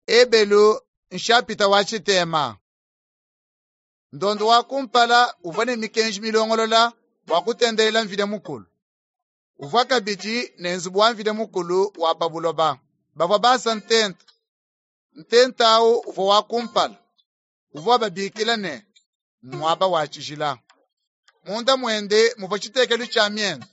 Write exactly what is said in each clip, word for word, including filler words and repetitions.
ebelu nshapita wachitema. Ndondo wakumpala uvane mikenji milongolola wakutendelela mvide mukulu. Uvaka biji nenzubu wa mvide mukulu wapabuloba. Bava basa ntenta. Ntenta au uvo wakumpala. Uvo wababikila ne. Mwaba wachijila. Munda mwende muvochitekelu cha miendu.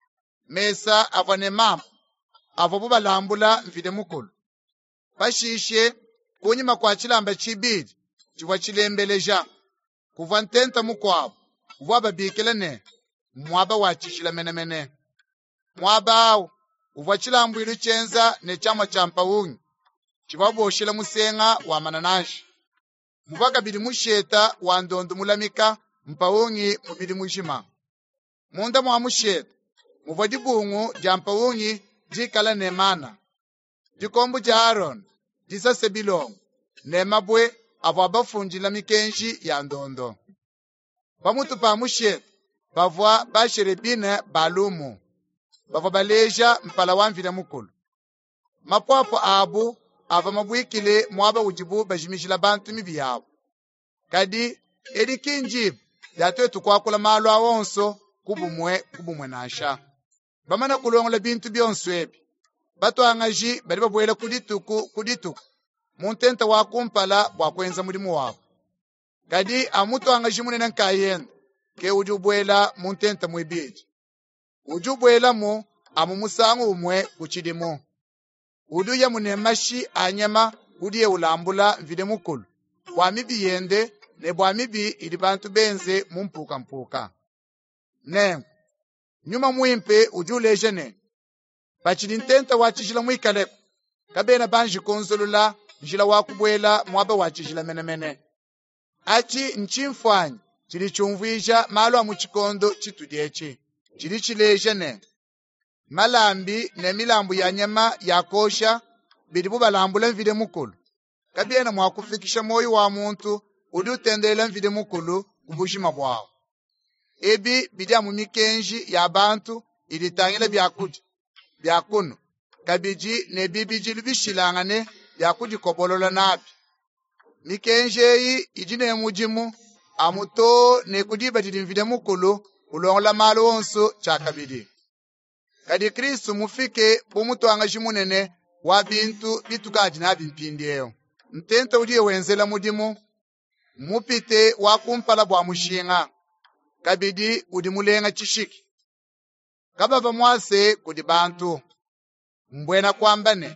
Mesa avane mama. Avobuba lambula mvide mukulu. Pashishe kunyima kwa chilamba chibidi. Chiwa chilembeleja. Kuva ntenta mukwabo. Uvo wababikila ne. Mwaba wachijila mene mene. Mwaba au. Uvo chilambu ilu chenza ne chama champa ungi. Chiwabu oshila musenga wa mananashi. Muvaka bidi musheta wa ndondu mulamika mpaungi mubidi mujima. Munda mwa musheta. Muvadi bungu ja mpaungi jikala nemana. Jikombu ja Aaron. Jisa sebilongo. Nemabwe avwa bafunjila mikenji ya ndondo. Pamutu pa musheta. Bavwa basherebine balumu. Bavwa baleja mpala wamvile mukulu. Mapwapo abu ava mabwikile mwaba ujibu bajimishila bantu mibi yao. Kadi edi kinjibu yatwe tukwakula malu awonso kubumwe kubumwe nasha. Bamana kulongola bintu byonso ebi. Bato angaji bari babwela kudituku kudituku. Muntenta wakumpala wakwenza mulimu wako. Kadi amuto angaji munene nkayenda ke ujubwela muntenta mwibiji. Ujubwela mu amumusangu umwe kuchidimu. Uduya munemashi anyama udiye ulambula mvide mukulu. Wamibi yende ne bwamibi ili bantu benze mumpuka mpuka. Ne, nyuma muimpe ujuleje ne. Pachidintenta wachijila muikaleko. Kabena banji konzolula njila wakubwela mwaba wachijila mene mene. Achi nchimfwanyi chili chumvuija malo amuchikondo chitudiechi. Chili chileje ne. Malambi ne milambu ya nyama ya kosha bidibu balambula mvide mukulu. Kabiena mwakufikisha moyo wa muntu udi utendela mvide mukulu kubushima bwao. Ebi bidia mumikenji ya bantu ilitangile byakuji byakuno. Kabiji ne bibiji lubishilangane byakuji kobolola nabi. Mikenji eyi ijine mujimu amuto ne kudiba didi mvide mukulu ulongola malo onso chakabidi. Kadi Kristu mufike pumutu angajimunene wa bintu bitukaji na bimpindiyo. Ntenta udiye wenzela mudimu. Mupite wakumpala bwa mushinga. Kabidi udimulenga chishiki. Kababa mwase kudi bantu. Mbwena kwambane.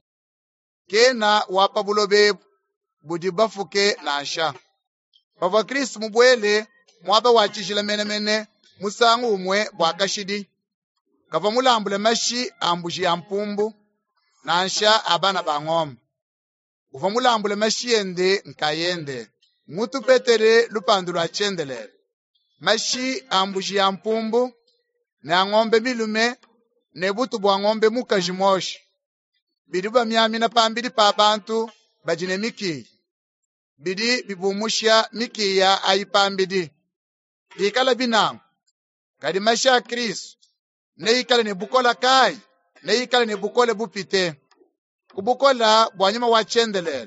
Kena wapabulobe budi bafuke nasha. Bava Kristu mubwele mwaba wachishila mene mene musangu umwe bwakashidi. Kava mulambule mashi ambuji ya mpumbu nansha abana bangoma. Uva mulambule mashi yende nkayende. Mutu petere lupandu lwa chendelere. Mashi ambuji ya mpumbu na ngombe milume ne butu bwa ngombe mukajimoshi. Bidiba miamina pambidi pa bantu bajine miki. Bidi bibumusha miki ya aipambidi. Bikala binangu. Kadi mashi ya Kristu. Neikale ne bukola kai, neikale ne bukole bupite. Kubukola bwanyuma wa chendelele.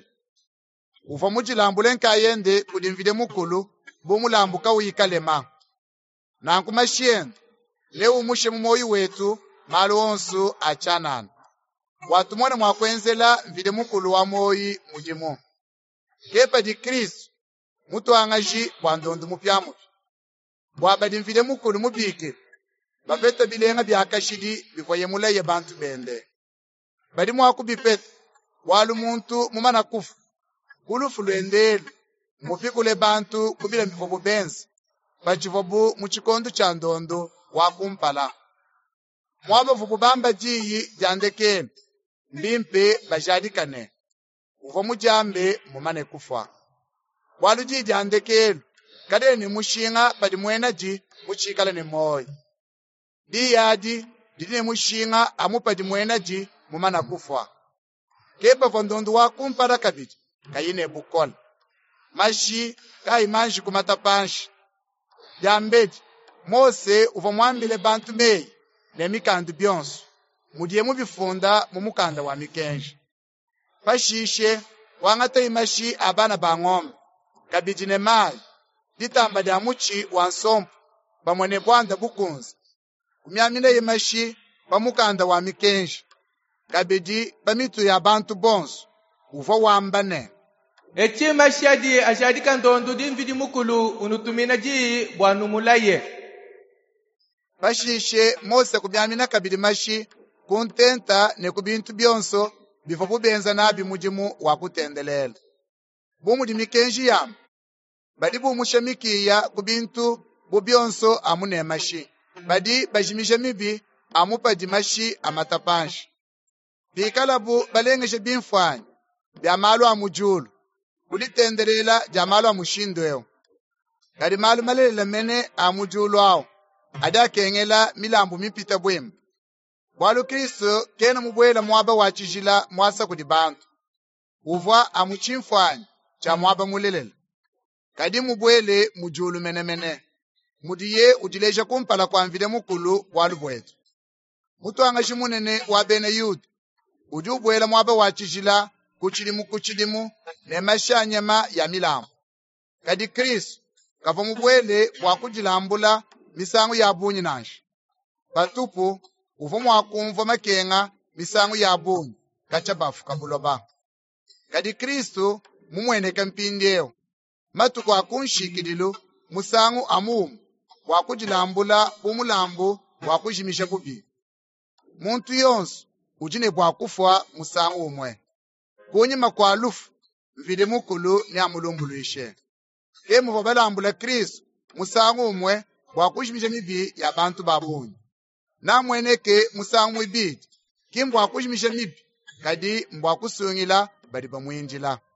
Uva mujilambule nkayende kudimvide mukulu, bumulambuka uyikalema. Na nkumashiyende, leo umushe mumoyi wetu, malu onsu achanana. Watu mwone mwakwenzela mvide mukulu wa moyi mujimu. Kepa di Kristu, mutu angaji bwandondu mupyamu. Bwabadi mvide mukulu mubike. Bapeta bilenga byakashidi bikoyemula ye bantu bende. Badi mwaku bipeta walu muntu mumana kufu. Kulufu lwendele mufikule bantu kubila mivobu benzi. Bachivobu muchikondo cha ndondo wakumpala. Mwaba vubu bamba jiyi jandekeme. Mbimpe bajadikane. Uvo mujambe mumane kufa. Walu jiyi jandekelu. Kade ni mushinga badi mwena ji muchikala ni moyo. Di yadi, dine mushinga amupadi mwenaji mumana kufwa. Kepa vondondu wakumpara kabiji, kayine bukola. Mashi, kai manji kumatapanshi. Jambedi, Mose uva mwambile bantu mei, ne mikandu byonsu. Mudiye mubifunda mumukanda wa mikenji. Pashishe, wangata imashi abana ba ng'ombe kabijine mai ditamba dia muchi wa nsompo bamwene bwanda bukunzi kumyamina imashi bamukanda wa mikenji kabidi bamitu ya bantu bonso uvo wambane echima shadi ashadi kandondo dimvidi mukulu unutumina ji bwanumulaye bashishe Mose kumyamina kabidi mashi kuntenta ne kubintu byonso bifo bubenza nabi mujimu wa kutendelela bumu dimikenji yam badi bumushamikiya kubintu bubyonso amune mashi badi bajimisha mibi amupa dimashi amatapanshi bikalabu balengeshe binfwanyi byamalu amujulu kulitendelela jamalu amushindweo kadi malu malela mene amujulu ao adakengela milambu mipita bwemu bwalu Kristo kena mubwela mwaba wachijila mwasa kudi bantu uvwa amuchimfwanyi cha mwaba mulelela kadi mubwele mujulu mene mene mudiye udileja kumpala kwa mvide mukulu bwalu bwetu mutu angashimunene wabene yudu udi ubwela mwaba wachijila kuchilimu kuchilimu ne mashanyama ya milambu kadi Kristo kava mubwele wakujilambula misangu ya bunyi nanshi patupu uvo mwakumva makenga misangu ya bunyi kacha bafu kabuloba kadi Kristo mumweneka mpindeo matuku akunshikililu musangu amumu wakujilambula umulambu wakujimisha bubi muntu yonso ujine bwakufwa musangu umwe kunyima kwa lufu mvide mukulu ni amulumbuluishe kemu vabalambula Kristo musangu umwe bwakujimisha mibi ya bantu babunyi na mweneke musangu ibidi kimbu wakujimisha mibi kadi mbwakusungila bali bamwinjila